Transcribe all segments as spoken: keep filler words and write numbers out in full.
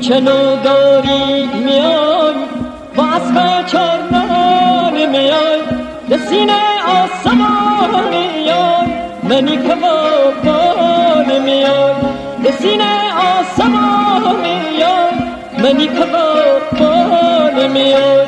چنو داری میای با اسب چرنان میای به سینه آسمان میای منی که با بال میای به سینه آسمان میای منی که با بال میای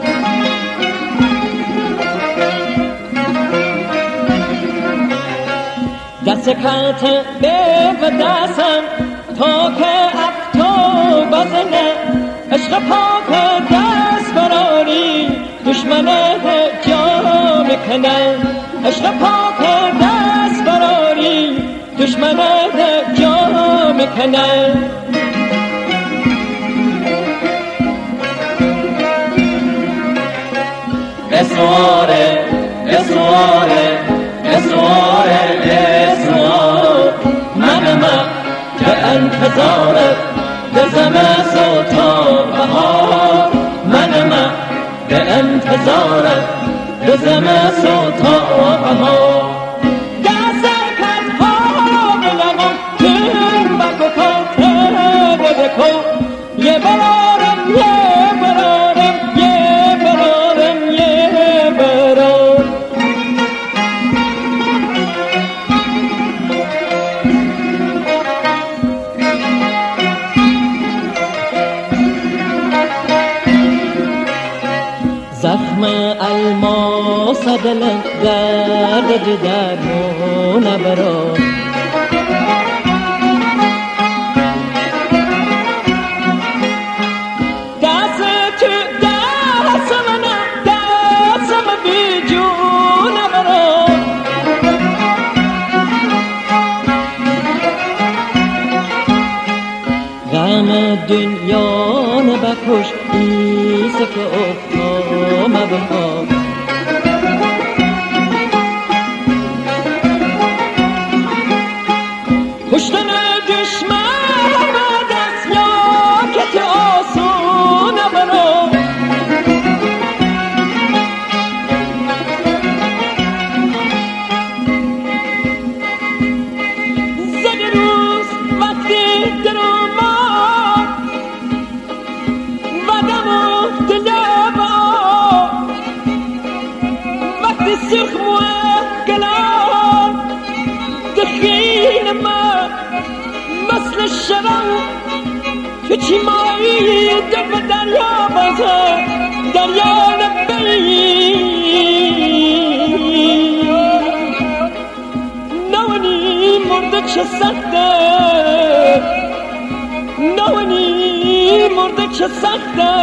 دست کت به و دستم تا که افتو بزنه عشق پاک دست براری دشمن جا میکنه عشق پاک دست براری دشمن جا میکنه اسواره اسواره اسواره اسوار من من به انتظارت بزم تا بهار من من به انتظارت بزم تا بهار دست کت ها بلغم تیم بگو کاته بدکو یه برارم یه برارم یه برارم یه برارم زخم الماس دلم درد درمون برا دست تو دست من دستم بی جون برا غم دنیا نبکش ایسه که افتام بخواب کشتن دشمن و دست یا که تو آسون برا زد روز وقتی درو سرخ موكلان دخين ما مثل الشراب في ماي دب دريا بزا دريا نبي نوني مردك شسخته نوني مردك شسخته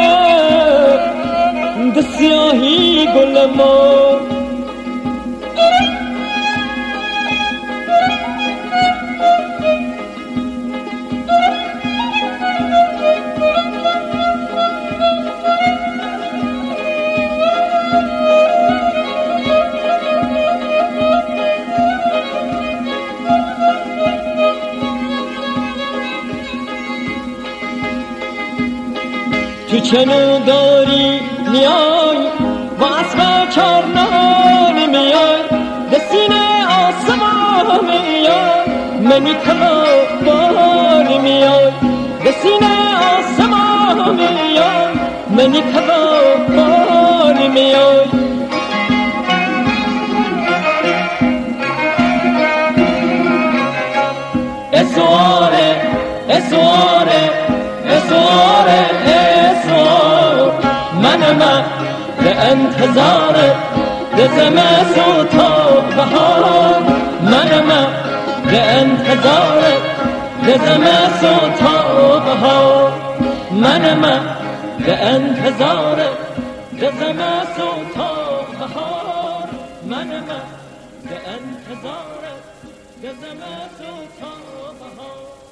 دسياهي گل ما تو چنو داری میای با اسب چرنان میای به سینه آسمان میای منی که بال میای به سینه آسمان میای منی که بال میای اسواره اسواره اسواره من من به انتظارت بزم تا بهار من من به انتظارت بزم تا بهار من من به انتظارت بزم تا بهار من من به انتظارت بزم تا بهار